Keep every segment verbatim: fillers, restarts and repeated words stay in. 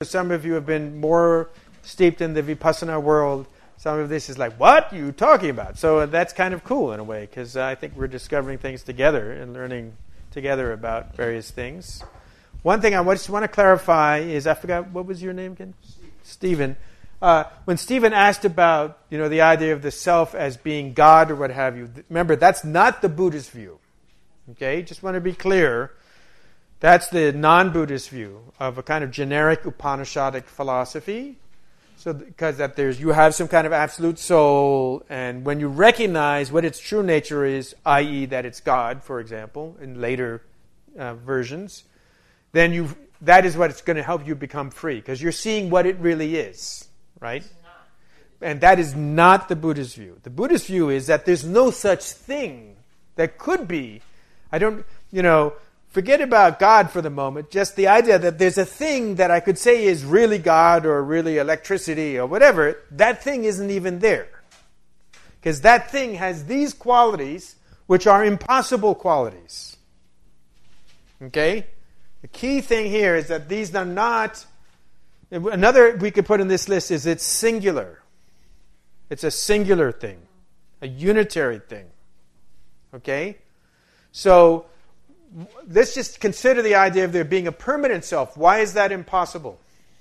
some of you have been more steeped in the Vipassana world. Some of this is like, what are you talking about? So that's kind of cool in a way, because I think we're discovering things together and learning together about various things. One thing I just want to clarify is, I forgot, what was your name again? Stephen. Uh, when Stephen asked about, you know, the idea of the self as being God or what have you, remember, that's not the Buddhist view. Okay? Just want to be clear. That's the non-Buddhist view of a kind of generic Upanishadic philosophy. So, because that there's, you have some kind of absolute soul, and when you recognize what its true nature is, that is that it's God, for example, in later uh, versions, then you that is what's going to help you become free, because you're seeing what it really is, right? And that is not the Buddhist view. The Buddhist view is that there's no such thing that could be. I don't, you know, forget about God for the moment. Just the idea that there's a thing that I could say is really God or really electricity or whatever, that thing isn't even there. Because that thing has these qualities which are impossible qualities. Okay? The key thing here is that these are not... Another we could put in this list is it's singular. It's a singular thing. A unitary thing. Okay? So... let's just consider the idea of there being a permanent self. Why is that impossible?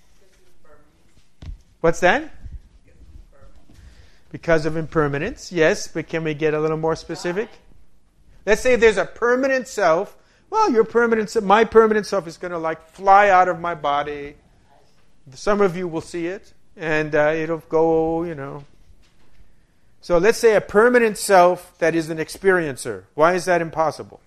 What's that? Because of impermanence, yes, but can we get a little more specific? Let's say there's a permanent self. Well, your permanent self, my permanent self is going to like fly out of my body. Some of you will see it, and uh, it'll go, you know. So let's say a permanent self that is an experiencer. Why is that impossible?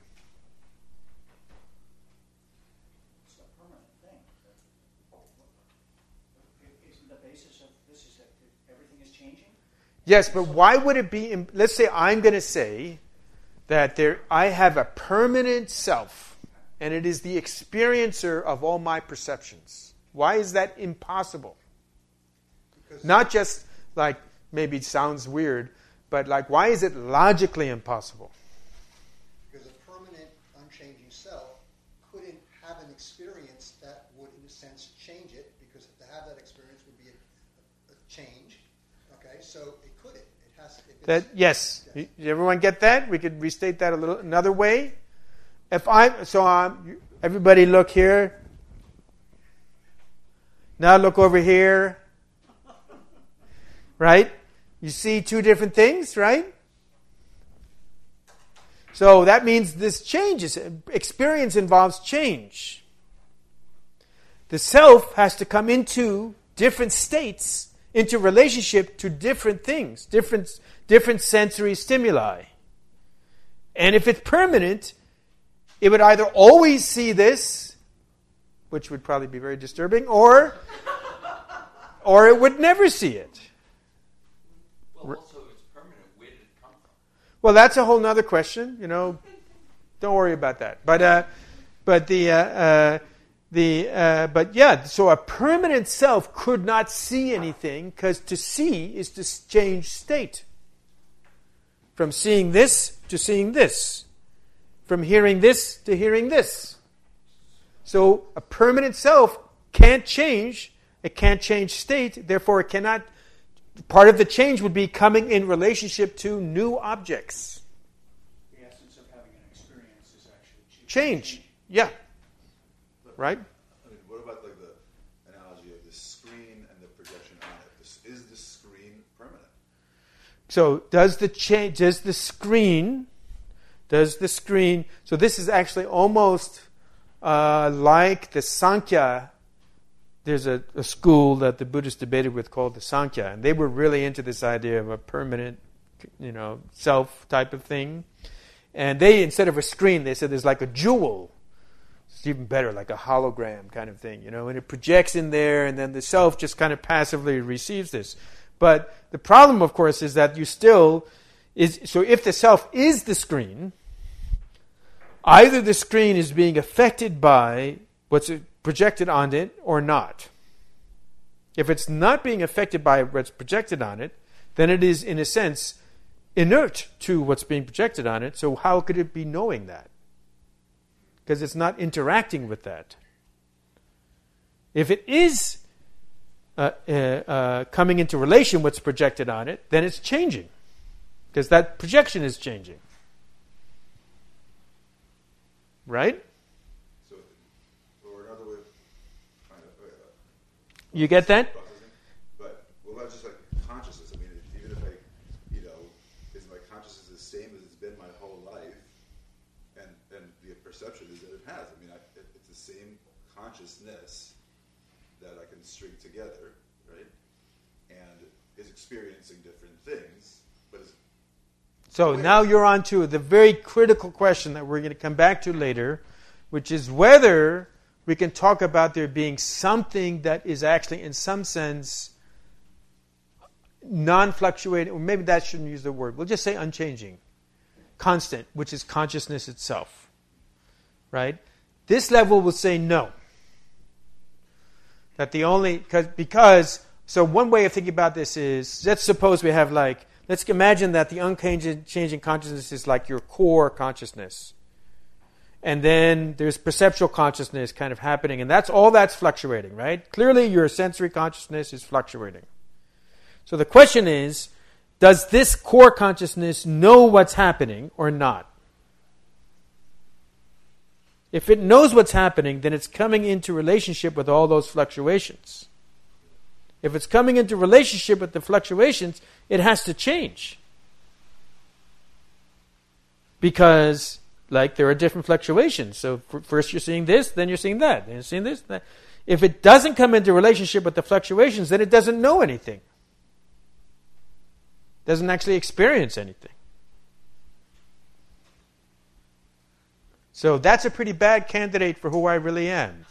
Yes, but why would it be... Let's say I'm going to say that there, I have a permanent self, and it is the experiencer of all my perceptions. Why is that impossible? Because not just like, maybe it sounds weird, but like, why is it logically impossible? Because a permanent, unchanging self couldn't have an experience that would, in a sense, change it, because to have that experience would be a, a change. Okay, so... That yes, yes. Everyone get that? We could restate that a little another way. If I so um, everybody look here. Now look over here. Right? You see two different things, right? So that means this changes. Experience involves change. The self has to come into different states, into relationship to different things, different different sensory stimuli. And if it's permanent, it would either always see this, which would probably be very disturbing, or or it would never see it. Well, also, it's permanent. Where did it come from? Well, that's a whole other question. You know, don't worry about that. But uh, but the uh, uh, the uh, but yeah. So a permanent self could not see anything, because to see is to change state. From seeing this to seeing this. From hearing this to hearing this. So a permanent self can't change. It can't change state. Therefore, it cannot... Part of the change would be coming in relationship to new objects. The essence of having an experience is actually change. Change. Yeah. Right? I mean, what about like the analogy of the screen and the projection on it? This, is the screen permanent? So does the cha- does the screen, does the screen, so this is actually almost uh, like the Sankhya. There's a, a school that the Buddhists debated with called the Sankhya, and they were really into this idea of a permanent, you know, self type of thing. And they, instead of a screen, they said there's like a jewel. It's even better, like a hologram kind of thing, you know, and it projects in there, and then the self just kind of passively receives this. But the problem, of course, is that you still is so if the self is the screen, either the screen is being affected by what's projected on it or not. If it's not being affected by what's projected on it, then it is, in a sense, inert to what's being projected on it. So how could it be knowing that? Because it's not interacting with that. If it is uh, uh, uh, coming into relation what's projected on it, then it's changing. Because that projection is changing. Right? So, or another way of trying to, okay, uh, You get that? processing, but what about just like consciousness? I mean, if, even if I, you know, is my consciousness the same as it's been my whole life, and and the perception is that it has. I mean, I, it, it's the same consciousness that I can string together, right? And is experiencing different things, but is So now you're on to the very critical question that we're going to come back to later, which is whether we can talk about there being something that is actually, in some sense, non-fluctuating, or maybe that shouldn't use the word. We'll just say unchanging, constant, which is consciousness itself. Right? This level will say no. That the only, cause, because, so one way of thinking about this is, let's suppose we have like, let's imagine that the unchanging consciousness is like your core consciousness. And then there's perceptual consciousness kind of happening, and that's all that's fluctuating, right? Clearly your sensory consciousness is fluctuating. So the question is, does this core consciousness know what's happening or not? If it knows what's happening, then it's coming into relationship with all those fluctuations. If it's coming into relationship with the fluctuations, it has to change. Because, like, there are different fluctuations. So f- first you're seeing this, then you're seeing that, then you're seeing this, that. If it doesn't come into relationship with the fluctuations, then it doesn't know anything. Doesn't actually experience anything. So that's a pretty bad candidate for who I really am.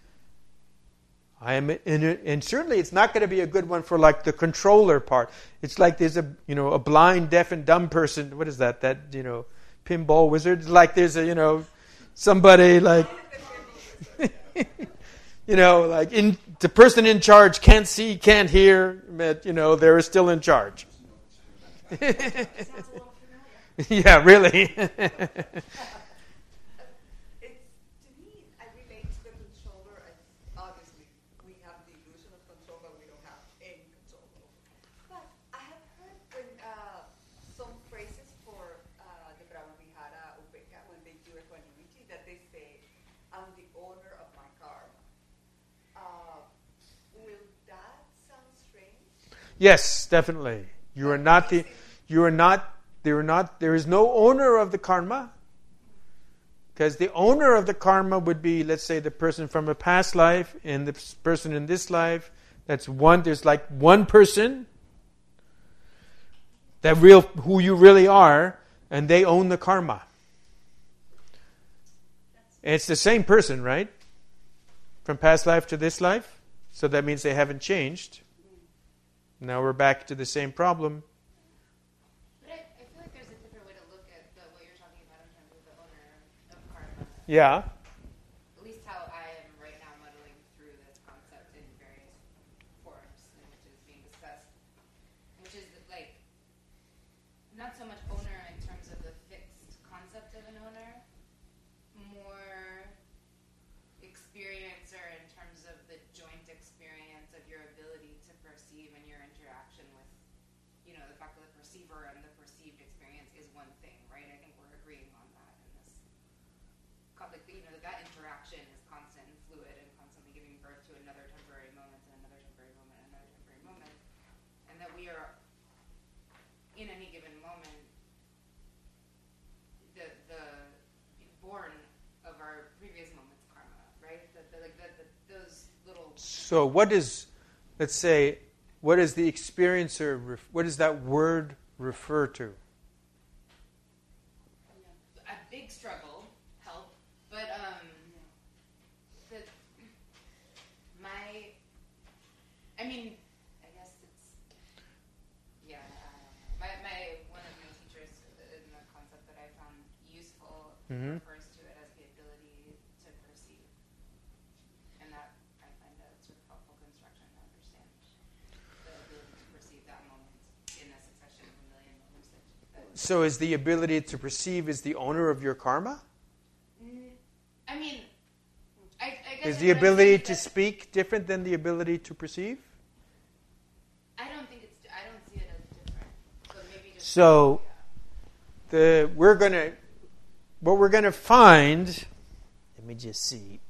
I am, in a, and certainly it's not going to be a good one for like the controller part. It's like there's a you know a blind, deaf, and dumb person. What is that? That you know, pinball wizard. It's like there's a you know somebody like you know like in the person in charge can't see, can't hear, but you know they're still in charge. Yeah, really. Yes, definitely. You are not the. You are not. There are not. There is no owner of the karma. Because the owner of the karma would be, let's say, the person from a past life and the person in this life. That's one. There's like one person. That real who you really are, and they own the karma. And it's the same person, right? From past life to this life. So that means they haven't changed. Now we're back to the same problem. But I, I feel like there's a different way to look at the, what you're talking about in terms of the owner of karma. Yeah. At least how I am right now muddling through this concept in various forms in which it's being discussed. Which is like, not so much owner in terms of the fixed concept of an owner, more experiencer in terms of the joint experience of your ability to perceive and your interaction with, you know, the fact that the perceiver and the perceived experience is one thing, right? I think we're agreeing on that in this. Like, you know, that that interaction is constant and fluid and constantly giving birth to another temporary moment and another temporary moment and another temporary moment. And that we are, in any given moment, the the born of our previous moment's karma, right? That, that like that, that those little. So what is, let's say, what is the experiencer? Ref, what does that word refer to? A big struggle, help, but um, the my, I mean, I guess it's yeah. I don't know. My my one of my teachers in the concept that I found useful Mm-hmm. refers to it as the ability to perceive, and that I find a sort of helpful construction to understand the ability to perceive that moment in a succession of a million moments. That, that So is the ability to perceive is the owner of your karma? I mean, I, I guess Is what the I'm ability saying to is that- speak different than the ability to perceive? So the we're going to what we're going to find. Let me just see.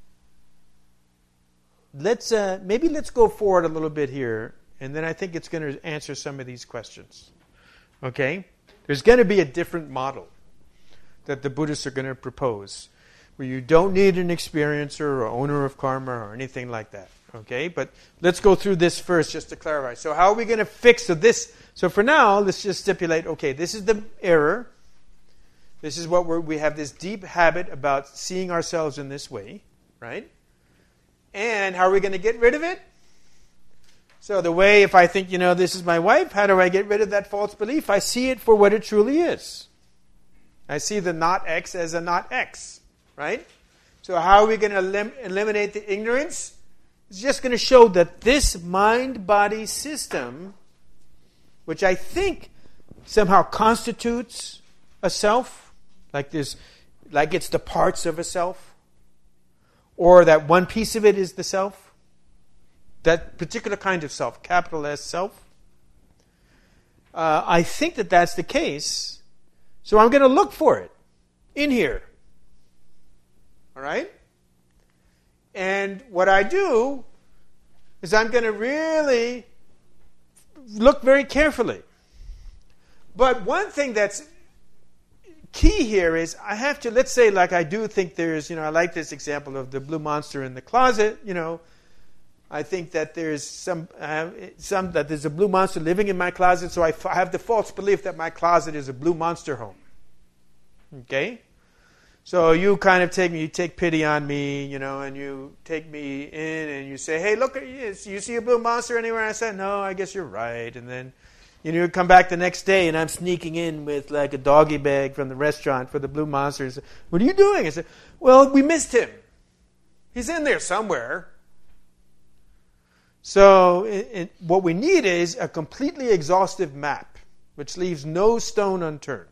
Let's uh, maybe let's go forward a little bit here, and then I think it's going to answer some of these questions. Okay, there's going to be a different model that the Buddhists are going to propose, where you don't need an experiencer or owner of karma or anything like that. Okay, but let's go through this first just to clarify. So how are we going to fix so this? So for now, let's just stipulate, okay, this is the error. This is what we're, we have this deep habit about seeing ourselves in this way, right? And how are we going to get rid of it? So the way, if I think, you know, this is my wife, how do I get rid of that false belief? I see it for what it truly is. I see the not X as a not X, right? So how are we going to elim- eliminate the ignorance? It's just going to show that this mind-body system, which I think somehow constitutes a self, like this, like it's the parts of a self, or that one piece of it is the self, that particular kind of self, capital S self. Uh, I think that that's the case, so I'm going to look for it in here. All right? And what I do is I'm going to really look very carefully. But one thing that's key here is I have to, let's say, like I do think there's, you know, I like this example of the blue monster in the closet, you know. I think that there's some, uh, some that there's a blue monster living in my closet, so I, f- I have the false belief that my closet is a blue monster home. Okay? So you kind of take me, you take pity on me, you know, and you take me in and you say, hey, look, you see a blue monster anywhere? And I said, no, I guess you're right. And then, you know, you come back the next day and I'm sneaking in with like a doggy bag from the restaurant for the blue monster. And say, what are you doing? I said, well, we missed him. He's in there somewhere. So it, it, what we need is a completely exhaustive map, which leaves no stone unturned.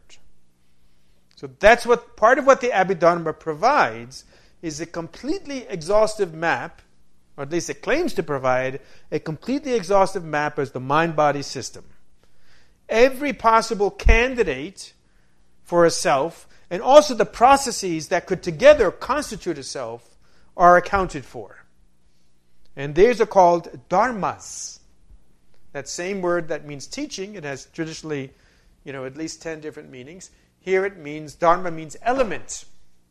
So that's what part of what the Abhidharma provides is a completely exhaustive map, or at least it claims to provide a completely exhaustive map as the mind-body system. Every possible candidate for a self, and also the processes that could together constitute a self, are accounted for. And these are called dharmas. That same word that means teaching, it has traditionally, you know, at least ten different meanings. Here it means, dharma means element.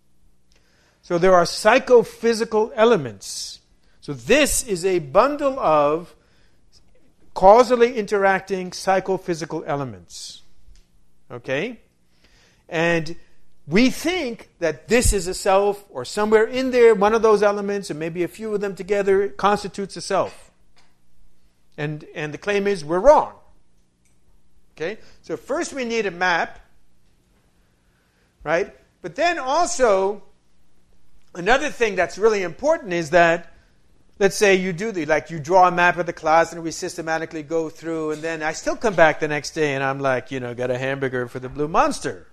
So there are psychophysical elements. So this is a bundle of causally interacting psychophysical elements. Okay? And we think that this is a self, or somewhere in there, one of those elements, and maybe a few of them together, constitutes a self. And, and the claim is we're wrong. Okay? So first we need a map. Right? But then also, another thing that's really important is that, let's say you do the, like you draw a map of the closet and we systematically go through, and then I still come back the next day and I'm like, you know, got a hamburger for the blue monster.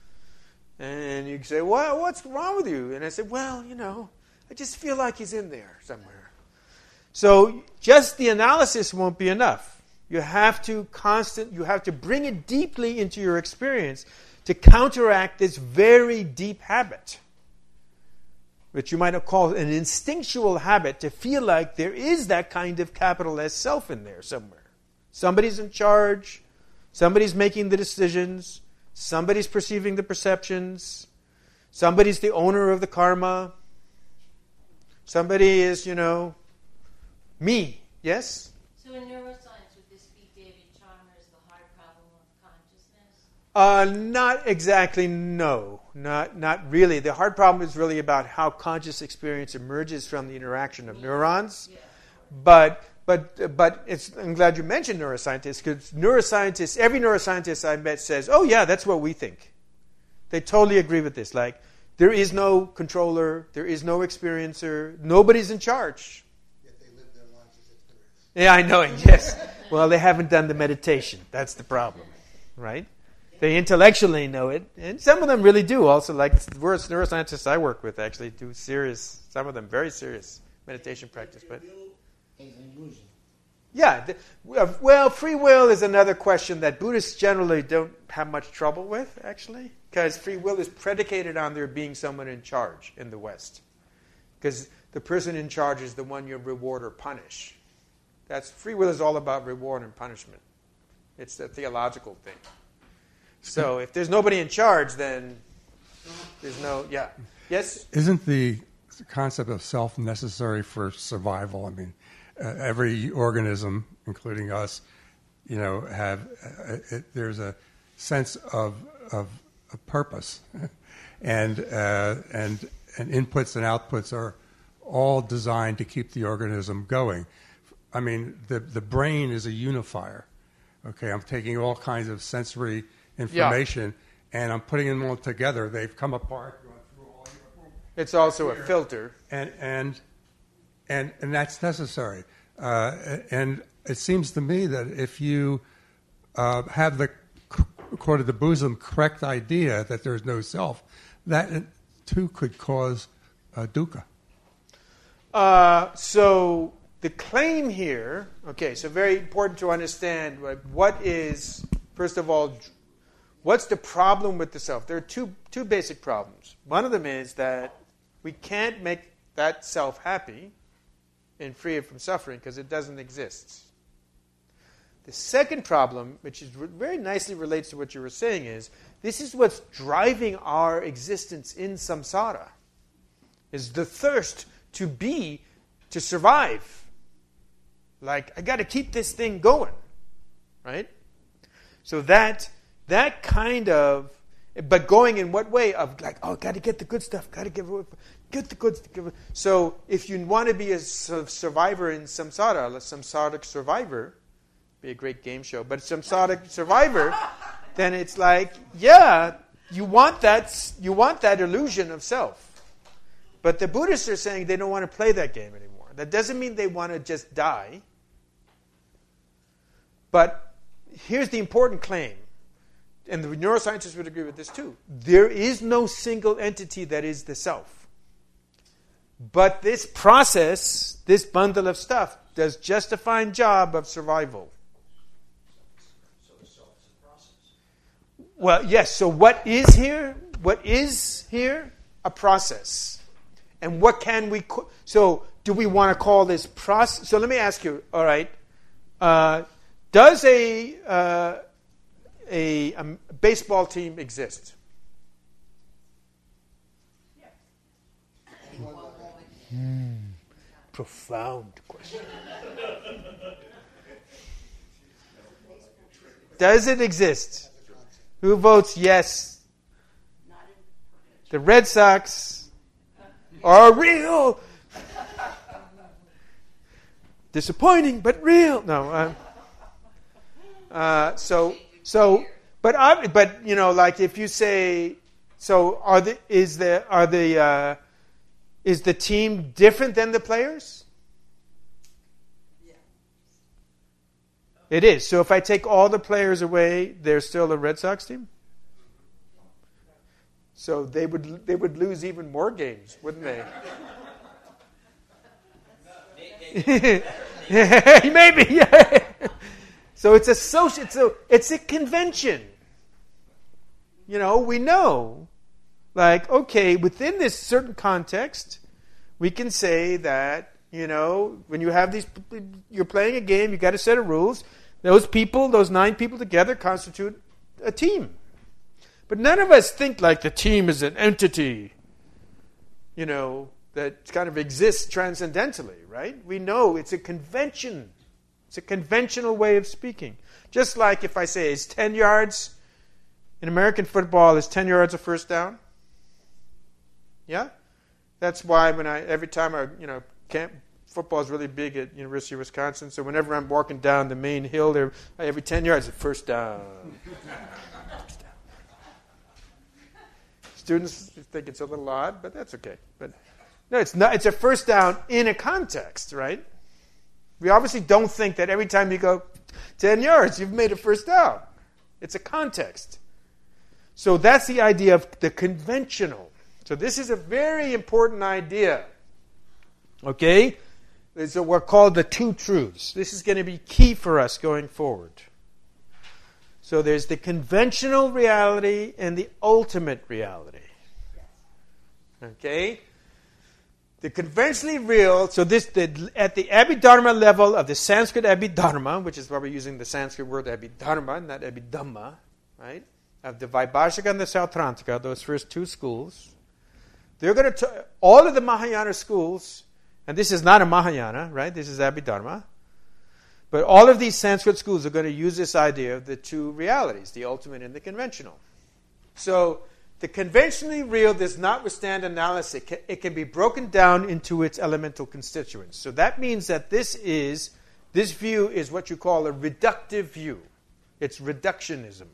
And you say, well, what's wrong with you? And I said, well, you know, I just feel like he's in there somewhere. So just the analysis won't be enough. You have to constant, you have to bring it deeply into your experience to counteract this very deep habit, which you might have called an instinctual habit, to feel like there is that kind of capital S self in there somewhere. Somebody's in charge, somebody's making the decisions, somebody's perceiving the perceptions, somebody's the owner of the karma, somebody is, you know, me. Yes? So in neuroscience, would this be David Chalmers' The Hard Problem of Consciousness? Uh, not exactly, no. Not not really. The hard problem is really about how conscious experience emerges from the interaction of neurons. Yeah. But but but it's, I'm glad you mentioned neuroscientists, because neuroscientists, every neuroscientist I met says, oh yeah, that's what we think. They totally agree with this. Like, there is no controller, there is no experiencer, nobody's in charge. Yet they live their lives as if there is. Yeah, I know, yes. Well, they haven't done the meditation. That's the problem, right? They intellectually know it, and some of them really do. Also, like the worst neuroscientists I work with actually do serious, some of them very serious meditation practice. But Is an illusion. Yeah. The, well, free will is another question that Buddhists generally don't have much trouble with, actually, because free will is predicated on there being someone in charge in the West. Because the person in charge is the one you reward or punish. That's free will is all about reward and punishment. It's a theological thing. So if there's nobody in charge, then there's no, yeah. Yes? Isn't the concept of self necessary for survival? I mean, uh, every organism, including us, you know, have, uh, it, there's a sense of of, of purpose. and, uh, and, and inputs and outputs are all designed to keep the organism going. I mean, the, the brain is a unifier. Okay, I'm taking all kinds of sensory information, yeah. and I'm putting them all together. They've come apart. Going through all it's also a filter, and and and and that's necessary. Uh, and it seems to me that if you uh, have the according to the Buddhism correct idea that there's no self, that too could cause uh, dukkha. Uh, so. The claim here, okay, so very important to understand like, what is, first of all, what's the problem with the self? There are two two basic problems. One of them is that we can't make that self happy and free it from suffering because it doesn't exist. The second problem, which is very nicely relates to what you were saying, is this is what's driving our existence in samsara, is the thirst to be, to survive. Like, I got to keep this thing going, right? So that that kind of, but going in what way? Of like, oh, got to get the good stuff, got to give get the good stuff. So if you want to be a survivor in samsara, a samsaric survivor, be a great game show, but samsaric survivor, then it's like, yeah, you want that, you want that illusion of self. But the Buddhists are saying they don't want to play that game anymore. That doesn't mean they want to just die. But here's the important claim, and the neuroscientists would agree with this too. There is no single entity that is the self. But this process, this bundle of stuff, does just a fine job of survival. So the self is a process. Well, yes, so what is here? What is here? A process. And what can we... Co- so do we want to call this process? So let me ask you, all right, uh, does a, uh, a, a baseball team exist? Yeah. Mm, profound question. Does it exist? Who votes yes? The Red Sox are real. Disappointing, but real. No. Uh, uh, so, so, but I, but you know, like if you say, so are the is the are the uh, is the team different than the players? Yeah. It is. So if I take all the players away, there's still a Red Sox team. So they would they would lose even more games, wouldn't they? Maybe. Yeah. So it's a social. It's a it's a convention. You know, we know, like, okay, within this certain context, we can say that, you know, when you have these, you're playing a game, you got a set of rules. Those people, those nine people together, constitute a team. But none of us think like the team is an entity, you know, that kind of exists transcendentally, right? We know it's a convention. It's a conventional way of speaking. Just like if I say, is ten yards, in American football, is ten yards a first down? Yeah? That's why when I, every time I, you know, camp, football is really big at University of Wisconsin, so whenever I'm walking down the main hill there, every ten yards, it's first down. Students think it's a little odd, but that's okay. But no, it's not. It's a first down in a context, right? We obviously don't think that every time you go ten yards, you've made a first down. It's a context. So that's the idea of the conventional. So this is a very important idea. Okay? is what are called the two truths. This is going to be key for us going forward. So there's the conventional reality and the ultimate reality. Okay? The conventionally real, so this the, at the Abhidharma level of the Sanskrit Abhidharma, which is why we're using the Sanskrit word Abhidharma, not Abhidhamma, right? Of the Vaibhashika and the Sautrantika, those first two schools, they're going to, all of the Mahayana schools, and this is not a Mahayana, right? This is Abhidharma. But all of these Sanskrit schools are going to use this idea of the two realities, the ultimate and the conventional. So the conventionally real does not withstand analysis. It can, it can be broken down into its elemental constituents. So that means that this is, this view is what you call a reductive view. It's reductionism.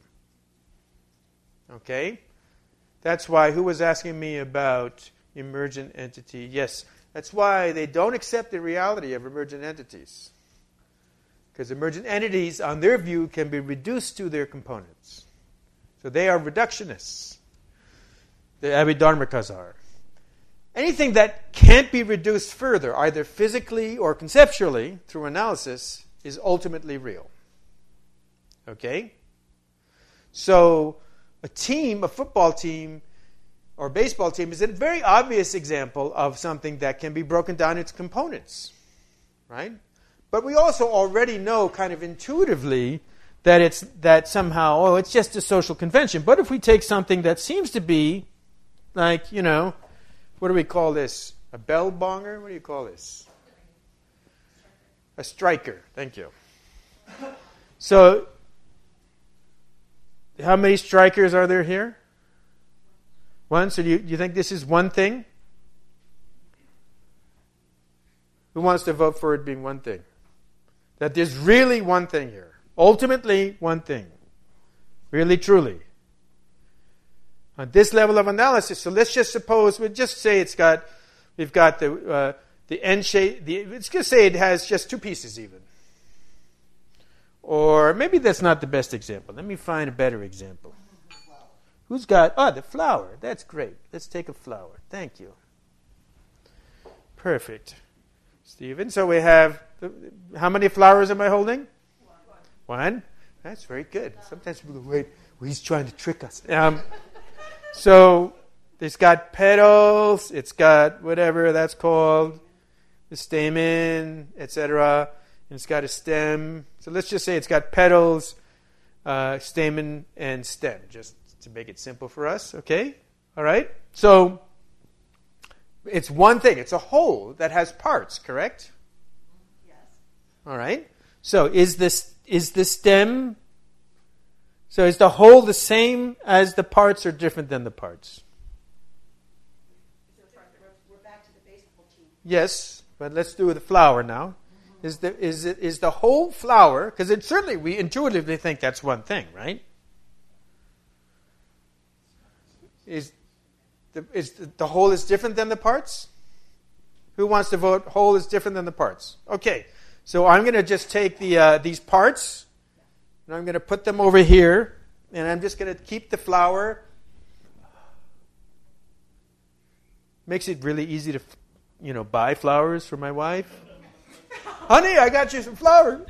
Okay? That's why, who was asking me about emergent entity? Yes, that's why they don't accept the reality of emergent entities. Because emergent entities, on their view, can be reduced to their components. So they are reductionists. The Abhidharmikas are. Anything that can't be reduced further, either physically or conceptually, through analysis, is ultimately real. Okay? So a team, a football team, or baseball team is a very obvious example of something that can be broken down into components. Right? But we also already know kind of intuitively that it's that somehow, oh, it's just a social convention. But if we take something that seems to be like, you know, what do we call this? A bell bonger? What do you call this? A striker. Thank you. So, how many strikers are there here? One. So do you, do you think this is one thing? Who wants to vote for it being one thing? That there's really one thing here. Ultimately, one thing. Really, truly. On this level of analysis, so let's just suppose, we'll just say it's got, we've got the uh, the end shape, the, let's just say it has just two pieces even. Or maybe that's not the best example. Let me find a better example. Who's got, oh, the flower. That's great. Let's take a flower. Thank you. Perfect. Stephen, so we have, how many flowers am I holding? One. One? That's very good. Sometimes people go, wait, well, he's trying to trick us. Um, so it's got petals, it's got whatever that's called, the stamen, et cetera. And it's got a stem. So let's just say it's got petals, uh, stamen, and stem, just to make it simple for us. Okay? All right? So it's one thing. It's a whole that has parts, correct? Yes. All right. So is this is the stem? So is the whole the same as the parts or different than the parts? We're back to the baseball team. Yes, but let's do the flower now. Mm-hmm. Is the is it is the whole flower? Because it certainly we intuitively think that's one thing, right? Is The, is the, the whole is different than the parts? Who wants to vote whole is different than the parts? Okay, so I'm going to just take the uh, these parts, and I'm going to put them over here, and I'm just going to keep the flower. Makes it really easy to, you know, buy flowers for my wife. Honey, I got you some flowers.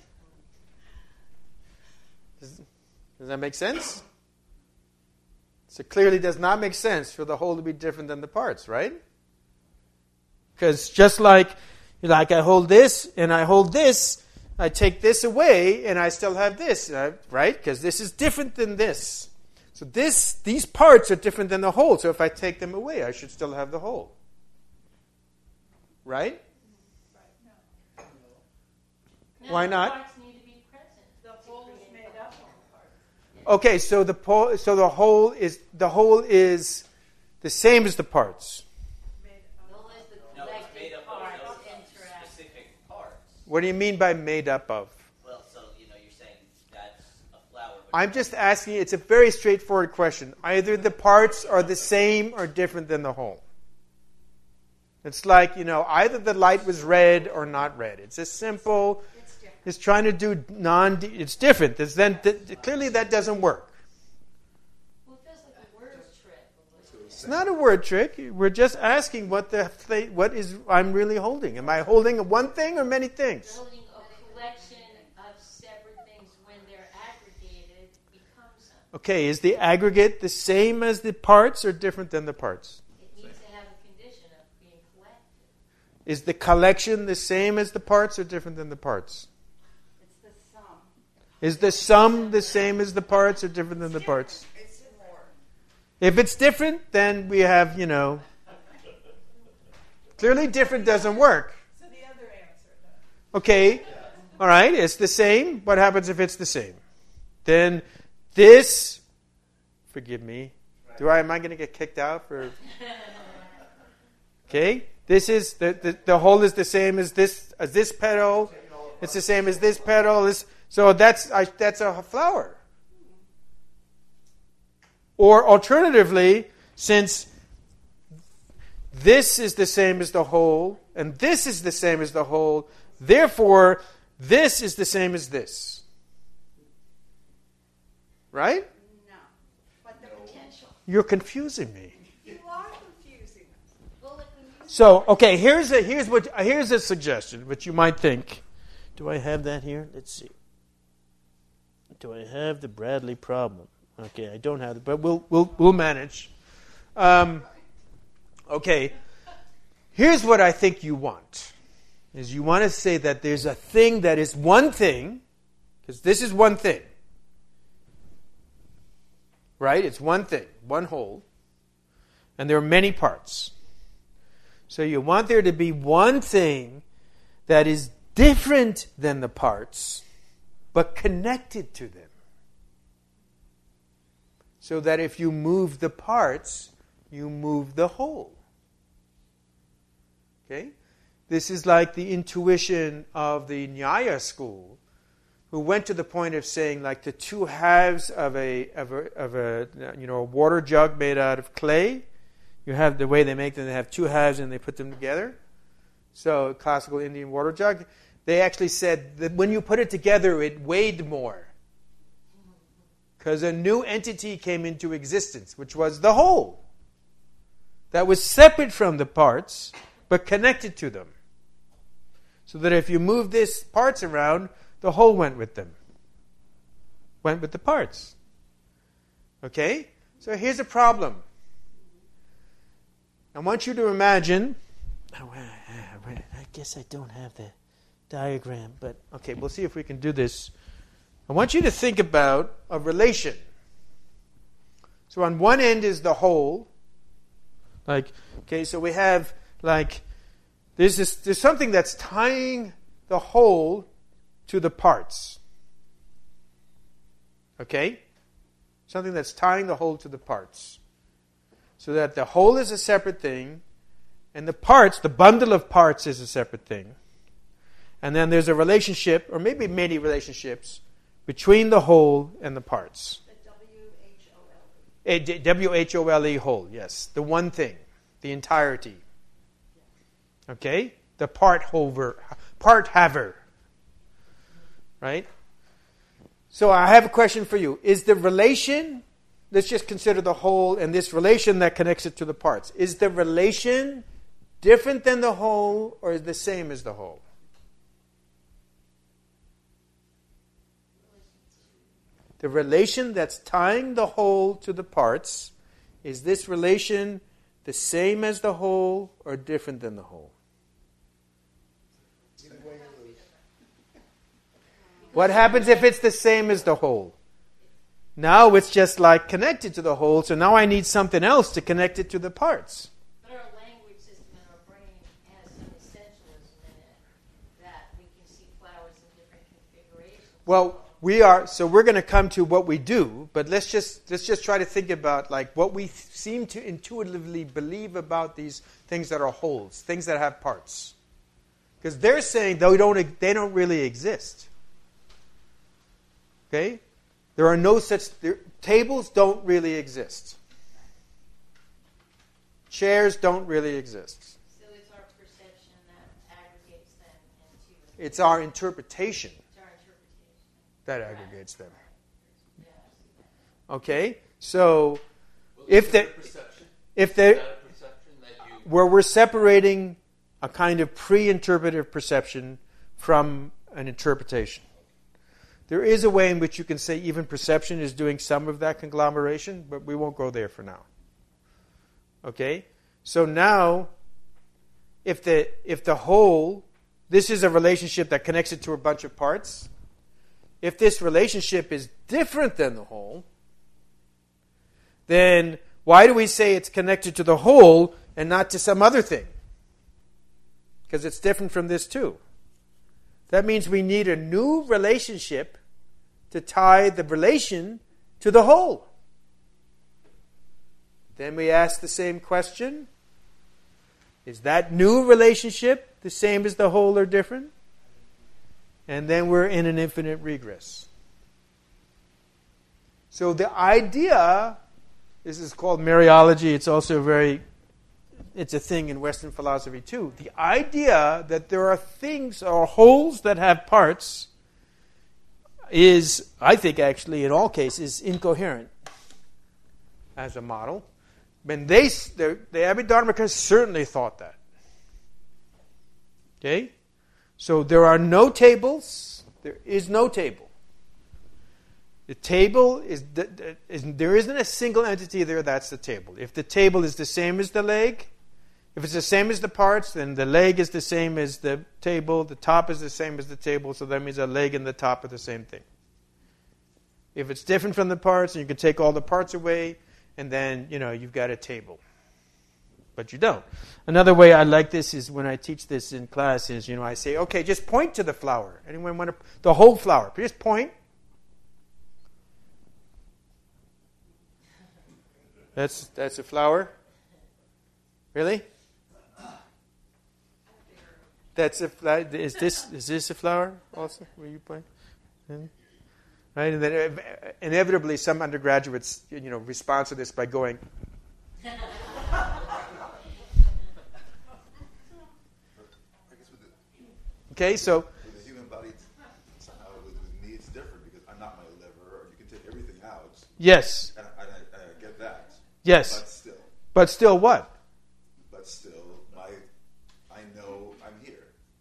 Does, does that make sense? So it clearly does not make sense for the whole to be different than the parts, right? Because just like, like I hold this and I hold this, I take this away and I still have this, right? Because this is different than this. So this, these parts are different than the whole. So if I take them away, I should still have the whole. Right? No, Why the not? parts need to be present. The whole is made up of parts. Okay, so the po- so the whole is the whole is the same as the parts. The whole is the No, it's made collective up of parts those interact. specific parts. What do you mean by made up of? Well, so, you know, you're saying that's a flower. but I'm just asking, it's a very straightforward question. Either the parts are the same or different than the whole. It's like, you know, either the light was red or not red. It's as simple. It's different. It's trying to do non. It's different. It's then th- clearly that doesn't work. Well, it feels like a word trick. same. not a word trick. We're just asking what the th- what is I'm really holding. Am I holding one thing or many things? Holding a collection of separate things when they're aggregated becomes something. Okay, is the aggregate the same as the parts or different than the parts? It needs to have a condition of being collected. Is the collection the same as the parts or different than the parts? It's the sum. Is the sum the same as the parts or different than the parts? It's more. If it's different, then we have, you know, clearly different doesn't work. So the other answer, though. Okay, all right, it's the same. What happens if it's the same? Then this, forgive me, do I, am I going to get kicked out for, okay, this is, the, the, the whole is the same as this, as this petal, it's the same as this petal, this, so that's, I, that's a flower. Or alternatively, since this is the same as the whole, and this is the same as the whole, therefore, this is the same as this. Right? No. But the potential. You're confusing me. You are confusing us. Well, if we use So, okay, here's a here's what here's a suggestion, which you might think. Do I have that here? Let's see. Do I have the Bradley problem? Okay, I don't have it, but we'll we'll we'll manage. Um, okay, here's what I think you want: is you want to say that there's a thing that is one thing, because this is one thing, right? It's one thing, one whole, and there are many parts. So you want there to be one thing that is different than the parts, but connected to them. So that if you move the parts, you move the whole. Okay? This is like the intuition of the Nyaya school, who went to the point of saying, like, the two halves of a of a, of a you know a water jug made out of clay. You have the way they make them, they have two halves and they put them together. So, classical Indian water jug. They actually said that when you put it together, it weighed more. Because a new entity came into existence, which was the whole. That was separate from the parts, but connected to them. So that if you move these parts around, the whole went with them. Went with the parts. Okay? So here's a problem. I want you to imagine, oh, I guess I don't have the diagram, but okay, we'll see if we can do this. I want you to think about a relation. So on one end is the whole. Like, okay, so we have, like, there's this, there's something that's tying the whole to the parts. Okay? Something that's tying the whole to the parts. So that the whole is a separate thing, and the parts, the bundle of parts is a separate thing. And then there's a relationship, or maybe many relationships, between the whole and the parts. The W H O L E. A d- W H O L E, whole, yes. The one thing, the entirety. Okay? The part holder, part haver. Right? So I have a question for you. Is the relation, let's just consider the whole and this relation that connects it to the parts. Is the relation different than the whole or is the same as the whole? The relation that's tying the whole to the parts, is this relation the same as the whole or different than the whole? What happens if it's the same as the whole? Now it's just like connected to the whole, so now I need something else to connect it to the parts. But our language system and our brain has some essentialism in it that we can see flowers in different configurations. Well, we are, so we're going to come to what we do, but let's just let's just try to think about like what we seem to intuitively believe about these things that are wholes, things that have parts. Because they're saying they don't they don't really exist. Okay? There are no such there, tables don't really exist. Chairs don't really exist. So it's our perception that aggregates them into It's our interpretation it's our interpretation. that aggregates them. Yeah. Okay? So if the perception. If Is they, that a perception that you? where we're separating a kind of pre-interpretive perception from an interpretation. There is a way in which you can say even perception is doing some of that conglomeration, but we won't go there for now. Okay? So now, if the if the whole, this is a relationship that connects it to a bunch of parts. If this relationship is different than the whole, then why do we say it's connected to the whole and not to some other thing? Because it's different from this too. That means we need a new relationship to tie the relation to the whole. Then we ask the same question. Is that new relationship the same as the whole or different? And then we're in an infinite regress. So the idea, this is called Mariology, it's also very, it's a thing in Western philosophy too. The idea that there are things or wholes that have parts is, I think actually in all cases, incoherent as a model. When they, the, the Abhidharmaka certainly thought that. Okay? So there are no tables. There is no table. The table is, is, there isn't a single entity there, that's the table. If the table is the same as the leg, if it's the same as the parts, then the leg is the same as the table, the top is the same as the table, so that means a leg and the top are the same thing. If it's different from the parts, and you can take all the parts away, and then, you know, you've got a table. But you don't. Another way I like this is when I teach this in class is, you know, I say, okay, just point to the flower. Anyone want to, the whole flower. Just point. That's that's a flower? Really? That's a flower. Is this is this a flower also? Were you playing? Right, and then inevitably some undergraduates, you know, respond to this by going. Okay, so with the human body, somehow with, with me it's different because I'm not my liver, or you can take everything out. Yes. And I, and I, I get that. Yes. But still. But still what? But still, my I know I'm here.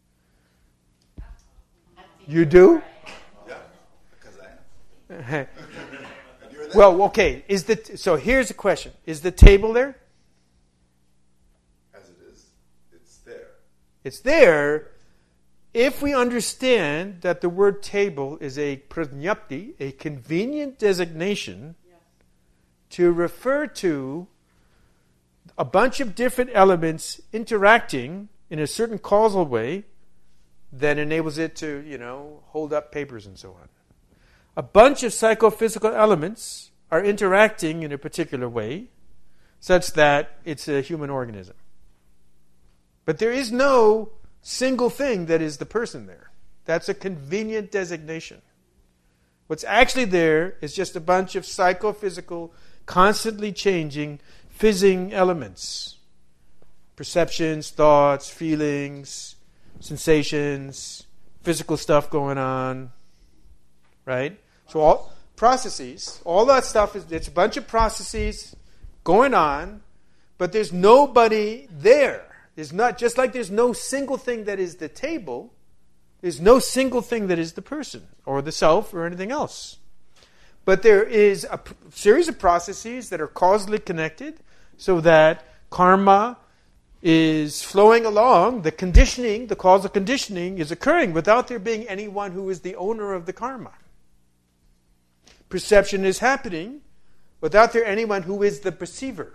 You do? Yeah, because I am. And you're there. Well, okay. Is the t- so here's a question: is the table there? As it is, it's there. It's there. If we understand that the word table is a prajnapti, a convenient designation to refer to a bunch of different elements interacting in a certain causal way that enables it to, you know, hold up papers and so on. A bunch of psychophysical elements are interacting in a particular way such that it's a human organism. But there is no single thing that is the person there. That's a convenient designation. What's actually there is just a bunch of psychophysical, constantly changing, fizzing elements. Perceptions, thoughts, feelings, sensations, physical stuff going on. Right? So all processes, all that stuff, is it's a bunch of processes going on, but there's nobody there. There's not, just like there's no single thing that is the table, there's no single thing that is the person or the self or anything else. But there is a p- series of processes that are causally connected so that karma is flowing along. The conditioning, the causal conditioning is occurring without there being anyone who is the owner of the karma. Perception is happening without there anyone who is the perceiver.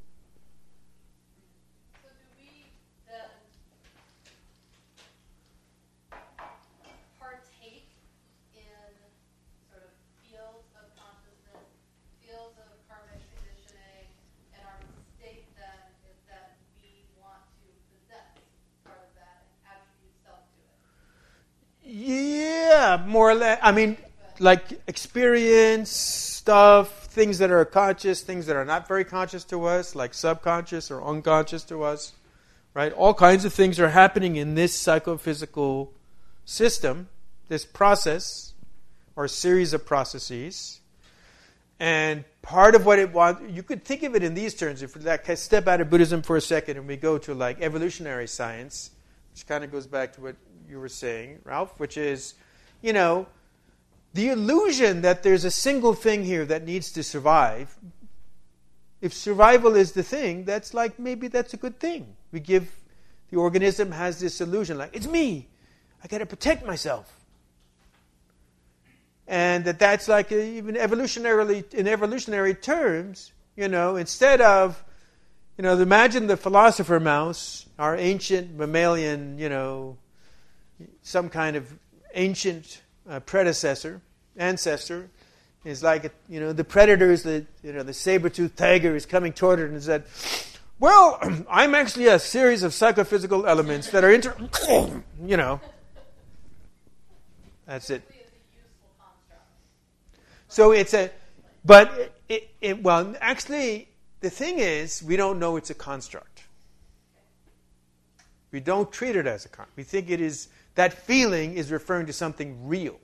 Yeah, more or less. I mean, like experience stuff, things that are conscious, things that are not very conscious to us, like subconscious or unconscious to us, right? All kinds of things are happening in this psychophysical system, this process, or series of processes. And part of what it wants, you could think of it in these terms. If we like step out of Buddhism for a second and we go to like evolutionary science, which kind of goes back to what you were saying, Ralph, which is, you know, the illusion that there's a single thing here that needs to survive. If survival is the thing, that's like, maybe that's a good thing. We give, the organism has this illusion, like, it's me. I got to protect myself. And that that's like, a, even evolutionarily, in evolutionary terms, you know, instead of, you know, imagine the philosopher mouse, our ancient mammalian, you know, some kind of ancient uh, predecessor, ancestor, is like, you know, the predators, the, you know, the saber-toothed tiger is coming toward it and said, well, I'm actually a series of psychophysical elements that are inter... you know. That's it. So it's a... But, it, it, it, well, actually, the thing is, we don't know it's a construct. We don't treat it as a construct. We think it is... That feeling is referring to something real.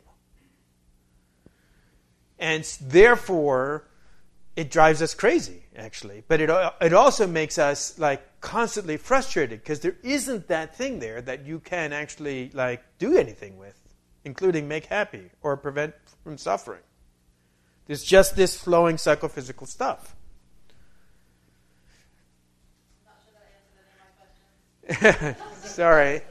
And therefore, it drives us crazy, actually. But it it also makes us like constantly frustrated because there isn't that thing there that you can actually like do anything with, including make happy or prevent from suffering. There's just this flowing psychophysical stuff. Not sure that answered any of my questions. Sorry.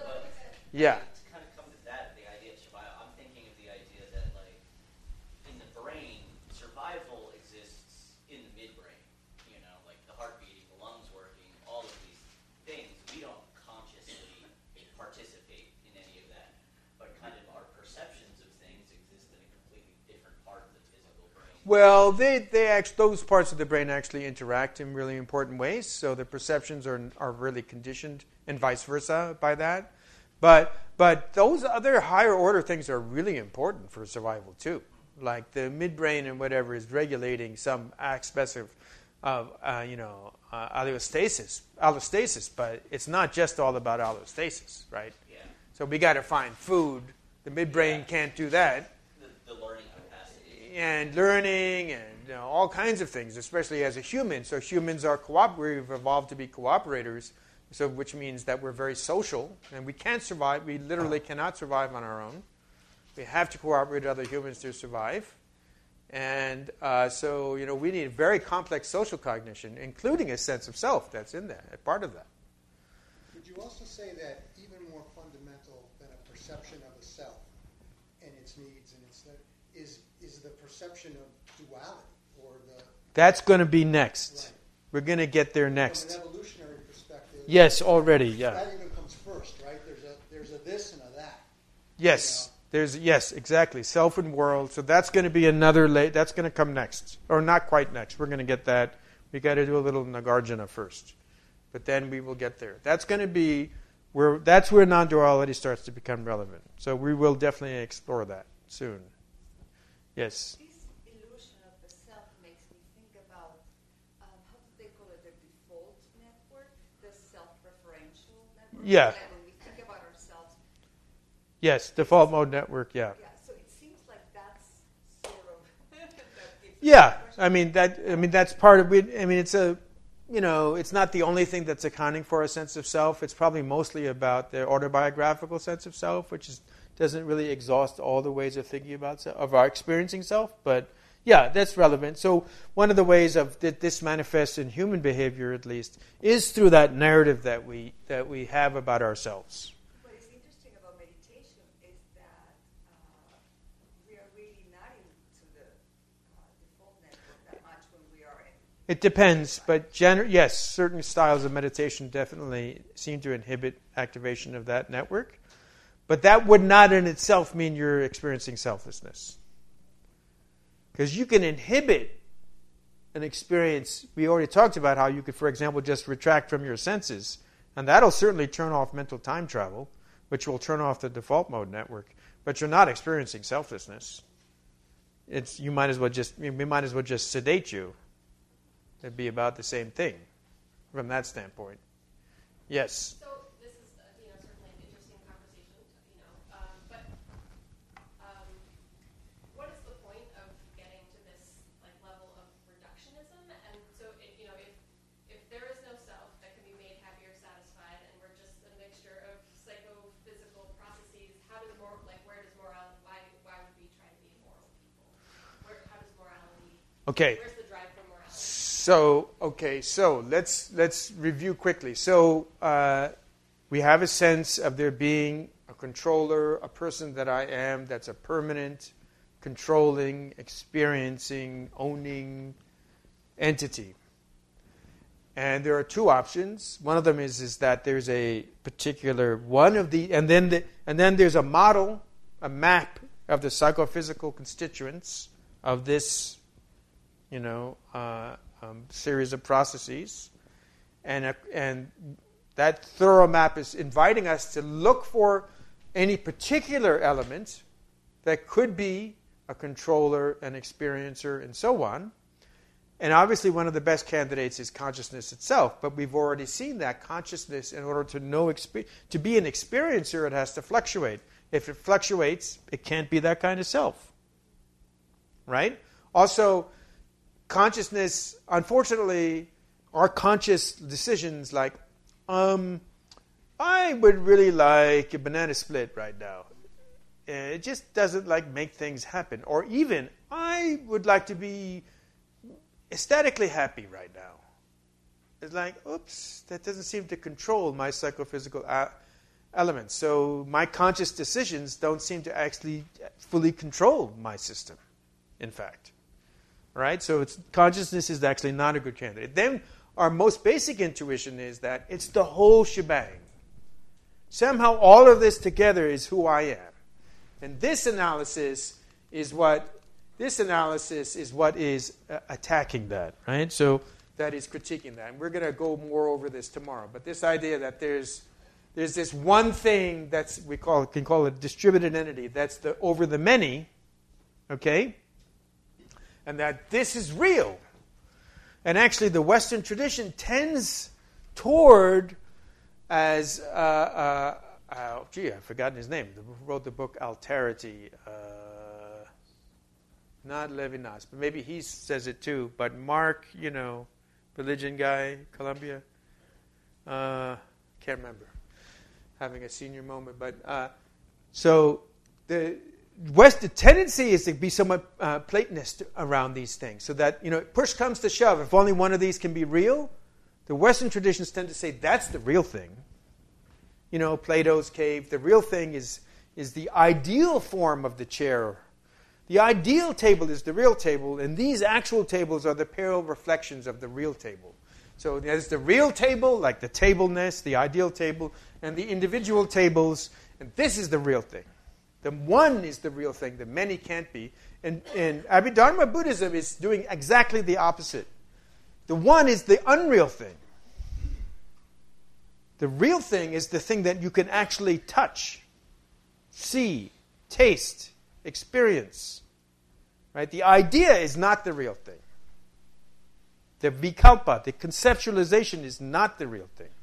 Yeah. To kind of come to that, the idea of survival, I'm thinking of the idea that, like, in the brain, survival exists in the midbrain. You know, like the heart beating, the lungs working, all of these things. We don't consciously participate in any of that, but kind of our perceptions of things exist in a completely different part of the physical brain. Well, they they act, those parts of the brain actually interact in really important ways. So the perceptions are are really conditioned, and vice versa by that. But but those other higher order things are really important for survival too. Like the midbrain and whatever is regulating some aspects of, of uh, you know, uh, allostasis, allostasis. But it's not just all about allostasis, right? Yeah. So we got to find food. The midbrain Yeah. can't do that. The, the learning capacity. And learning and you know, all kinds of things, especially as a human. So humans are cooper- we've evolved to be cooperators. So, which means that we're very social, and we can't survive. We literally cannot survive on our own. We have to cooperate with other humans to survive. And uh, so, you know, we need very complex social cognition, including a sense of self that's in there, a part of that. Would you also say that even more fundamental than a perception of the self and its needs and its is is the perception of duality or the That's going to be next. Right. We're going to get there from next. an evolutionary perspective? Yes, already, yeah. That even comes first, right? There's a there's a this and a that. Yes, there's yes, exactly. Self and world. So that's going to be another. La- that's going to come next, or not quite next. We're going to get that. We got to do a little Nagarjuna first, but then we will get there. That's going to be where. That's where non-duality starts to become relevant. So we will definitely explore that soon. Yes. This illusion of the self makes me think about, um, how do they call it, the default network, the self-referential network? Yeah. Like when we think about ourselves. Yes, default mode network. Yeah. Yeah, so it seems like that's sort of that gives Yeah, I mean that. I mean that's part of it. I mean it's a, you know, it's not the only thing that's accounting for a sense of self. It's probably mostly about the autobiographical sense of self, which is doesn't really exhaust all the ways of thinking about self, of our experiencing self. But yeah, that's relevant. So one of the ways of that this manifests in human behavior, at least, is through that narrative that we that we have about ourselves. What is interesting about meditation is that uh, we are really not into the uh, default network that much when we are in. It depends, but gener- yes, certain styles of meditation definitely seem to inhibit activation of that network. But that would not in itself mean you're experiencing selflessness. Because you can inhibit an experience. We already talked about how you could, for example, just retract from your senses. And that'll certainly turn off mental time travel, which will turn off the default mode network. But you're not experiencing selflessness. It's you might as well just we might as well just sedate you. It'd be about the same thing from that standpoint. Yes. So this is, uh, you know, certainly an interesting conversation, you know, um, but um, what is the point of getting to this, like, Okay. Where's the drive for morality? So, okay, so let's let's review quickly. So, uh, we have a sense of there being a controller, a person that I am, that's a permanent, controlling, experiencing, owning entity. And there are two options. One of them is, is that there's a particular one of the, and then the, and then there's a model, a map of the psychophysical constituents of this, you know, uh, um, series of processes, and a, and that thorough map is inviting us to look for any particular element that could be a controller, an experiencer, and so on. And obviously one of the best candidates is consciousness itself, but we've already seen that consciousness, in order to know exp- to be an experiencer, it has to fluctuate. If it fluctuates, it can't be that kind of self. Right? Also, consciousness, unfortunately, our conscious decisions like, um, I would really like a banana split right now. It just doesn't like make things happen. Or even, I would like to be aesthetically happy right now. It's like, oops, that doesn't seem to control my psychophysical a- elements. So my conscious decisions don't seem to actually fully control my system, in fact. Right? So it's, consciousness is actually not a good candidate. Then our most basic intuition is that it's the whole shebang. Somehow all of this together is who I am. And this analysis is what This analysis is what is uh, attacking that, right? So that is critiquing that. And we're going to go more over this tomorrow. But this idea that there's there's this one thing that's, we call can call it a distributed entity, that's the over the many, okay? And that this is real. And actually the Western tradition tends toward as, uh, uh, uh, gee, I've forgotten his name, who wrote the book Alterity, uh, not Levinas, but maybe he says it too. But Mark, you know, religion guy, Columbia, uh, can't remember, having a senior moment. But uh, so the West, the tendency is to be somewhat uh, Platonist around these things, so that, you know, push comes to shove, if only one of these can be real, the Western traditions tend to say that's the real thing. You know, Plato's cave, the real thing is is the ideal form of the chair. The ideal table is the real table, and these actual tables are the pale reflections of the real table. So there's the real table, like the tableness, the ideal table, and the individual tables, and this is the real thing. The one is the real thing, the many can't be. And, and Abhidharma Buddhism is doing exactly the opposite. The one is the unreal thing. The real thing is the thing that you can actually touch, see, taste, experience. Right? The idea is not the real thing. The vikalpa, the conceptualization, is not the real thing.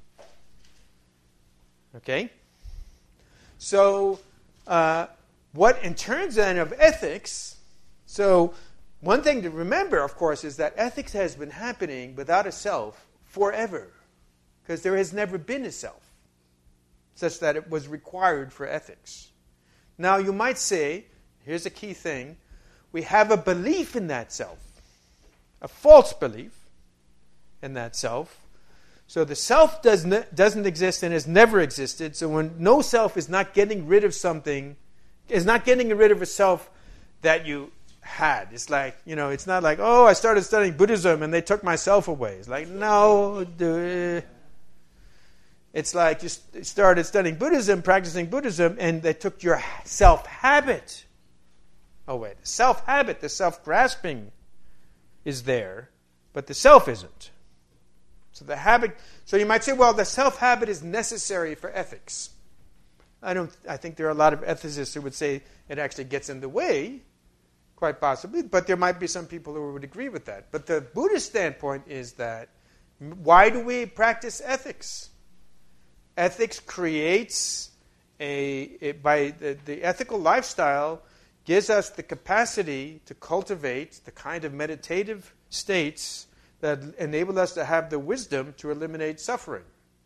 Okay? So, uh, what in terms then of ethics, so one thing to remember, of course, is that ethics has been happening without a self forever. Because there has never been a self, such that it was required for ethics. Now, you might say, here's a key thing, we have a belief in that self, a false belief in that self. So the self doesn't, doesn't exist and has never existed. So when no self is not getting rid of something, is not getting rid of a self that you had. It's like, you know, it's not like, oh, I started studying Buddhism and they took my self away. It's like, no, dude. It's like you started studying Buddhism, practicing Buddhism, and they took your self-habit away. The self-habit, the self-grasping is there, but the self isn't. So the habit, so you might say, well, the self-habit is necessary for ethics. I don't, I think there are a lot of ethicists who would say it actually gets in the way, quite possibly, but there might be some people who would agree with that. But the Buddhist standpoint is that, why do we practice ethics? Ethics creates a, a by the, the ethical lifestyle gives us the capacity to cultivate the kind of meditative states that enable us to have the wisdom to eliminate suffering.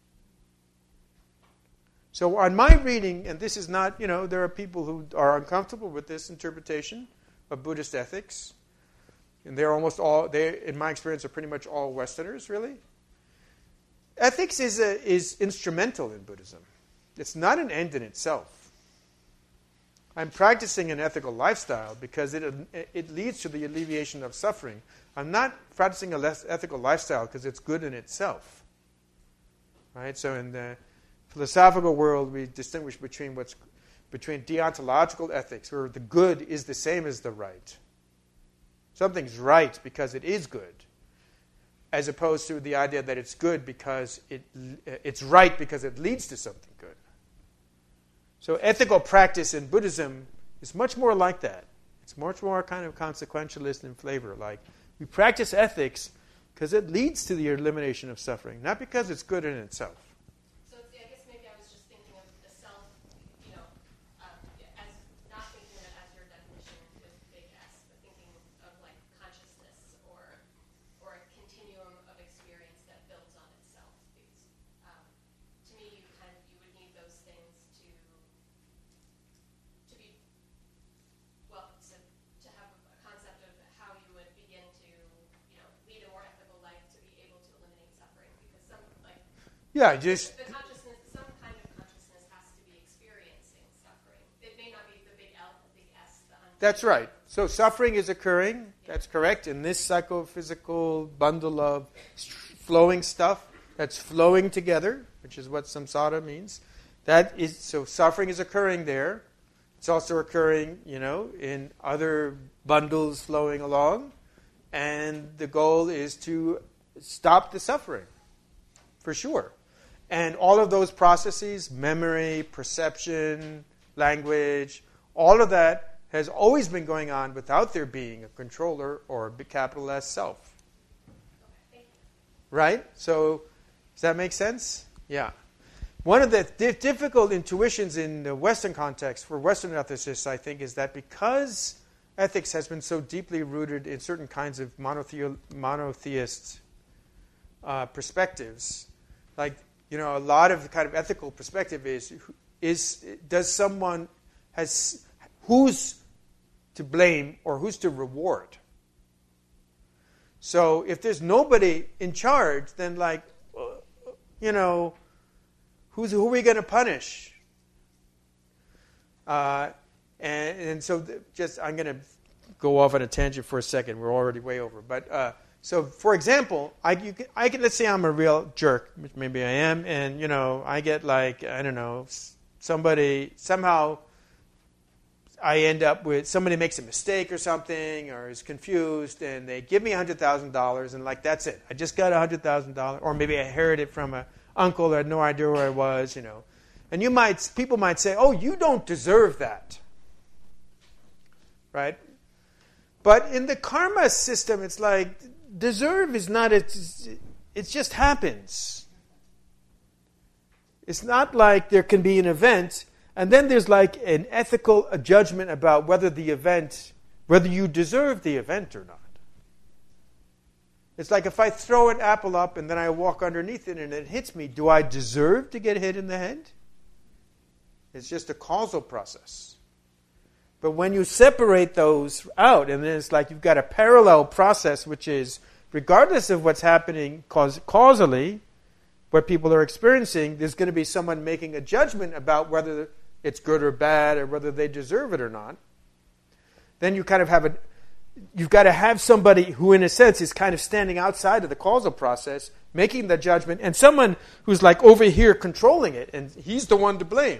So on my reading, and this is not, you know, there are people who are uncomfortable with this interpretation of Buddhist ethics. and they're almost all, they, in my experience, are pretty much all Westerners, really. Ethics is, a, is instrumental in Buddhism. It's not an end in itself. I'm practicing an ethical lifestyle because it, it leads to the alleviation of suffering. I'm not practicing a less ethical lifestyle because it's good in itself. Right? So in the philosophical world, we distinguish between what's between deontological ethics, where the good is the same as the right. Something's right because it is good, as opposed to the idea that it's good because it it's right because it leads to something good. So ethical practice in Buddhism is much more like that. It's much more kind of consequentialist in flavor. Like, we practice ethics because it leads to the elimination of suffering, not because it's good in itself. So it's, I guess maybe I was just thinking of the self, you know, um, as not thinking of it as your definition with big S, but thinking of like consciousness or or a continuum of experience that builds on itself. Because um, to me, you kind of you would need those things to to be well to to have a concept of how you would begin to you know lead a more ethical life to be able to eliminate suffering. Because some like Yeah, just the consciousness, some kind of consciousness has to be experiencing suffering. It may not be the big L, the big S, the un- that's right. So suffering is occurring. That's correct. In this psychophysical bundle of flowing stuff that's flowing together, which is what samsara means. That is so. Suffering is occurring there. It's also occurring, you know, in other bundles flowing along, and the goal is to stop the suffering, for sure. And all of those processes, memory, perception, language, all of that has always been going on without there being a controller or a capital S self. Right? So, does that make sense? Yeah. One of the di- difficult intuitions in the Western context for Western ethicists, I think, is that because ethics has been so deeply rooted in certain kinds of monothe- monotheist uh, perspectives, like, you know, a lot of the kind of ethical perspective is, is does someone, has, who's to blame or who's to reward? So if there's nobody in charge, then like, you know, who's, who are we going to punish? Uh, and, and so th- just, I'm going to go off on a tangent for a second. We're already way over. But uh, so, for example, I, you can, I can, let's say I'm a real jerk, which maybe I am, and, you know, I get like, I don't know, somebody, somehow I end up with, somebody makes a mistake or something, or is confused, and they give me one hundred thousand dollars, and like, that's it. I just got one hundred thousand dollars, or maybe I inherited it from an uncle that had no idea where I was, you know. And you might, people might say, oh, you don't deserve that. Right? But in the karma system, it's like, deserve is not, it's, it just happens. It's not like there can be an event, and then there's like an ethical judgment about whether the event, whether you deserve the event or not. It's like if I throw an apple up and then I walk underneath it and it hits me, do I deserve to get hit in the head? It's just a causal process. But when you separate those out, and then it's like you've got a parallel process, which is, regardless of what's happening caus- causally, what people are experiencing, there's going to be someone making a judgment about whether it's good or bad, or whether they deserve it or not. Then you kind of have a, you've got to have somebody who, in a sense, is kind of standing outside of the causal process, making the judgment, and someone who's like over here controlling it, and he's the one to blame.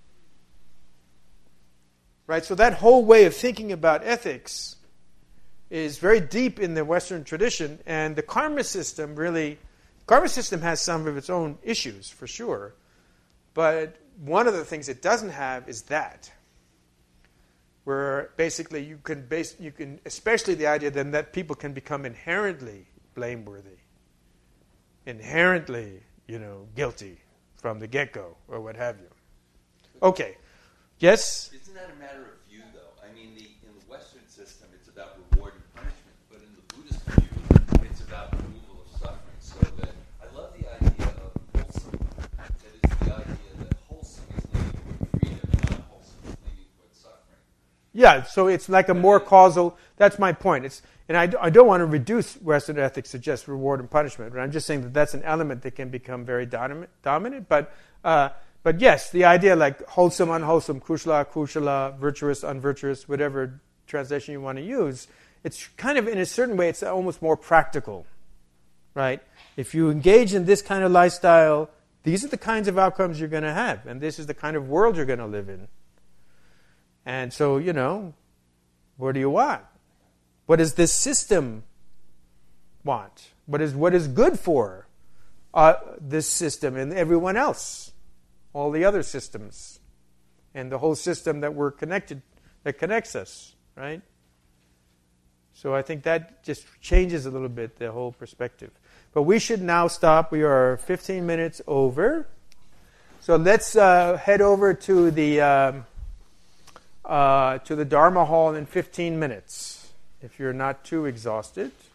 Right? So that whole way of thinking about ethics is very deep in the Western tradition, and the karma system really, karma system has some of its own issues, for sure, but one of the things it doesn't have is that, where basically you can base, you can, especially the idea then that people can become inherently blameworthy, inherently, you know, guilty from the get-go, or what have you. Okay. Yes? Isn't that a matter of view, though? I mean, the, in the Western system, it's about reward and punishment, but in the Buddhist view, it's about removal of suffering. So that I love the idea of wholesome. That is the idea that wholesome is leading toward freedom, and not wholesome is leading toward suffering. Yeah, so it's like a more causal. That's my point. It's and I, I don't want to reduce Western ethics to just reward and punishment, but I'm just saying that that's an element that can become very dominant. dominant but uh, but yes, the idea like wholesome, unwholesome, kushala, kushala, virtuous, unvirtuous, whatever translation you want to use, it's kind of in a certain way it's almost more practical, right? If you engage in this kind of lifestyle, these are the kinds of outcomes you're going to have, and this is the kind of world you're going to live in. And so, you know, what do you want? What does this system want? What is what is good for uh, this system and everyone else, all the other systems, and the whole system that we're connected, that connects us, right? So I think that just changes a little bit the whole perspective. But we should now stop. We are fifteen minutes over. So let's uh, head over to the um, uh, to the Dharma Hall in fifteen minutes, if you're not too exhausted.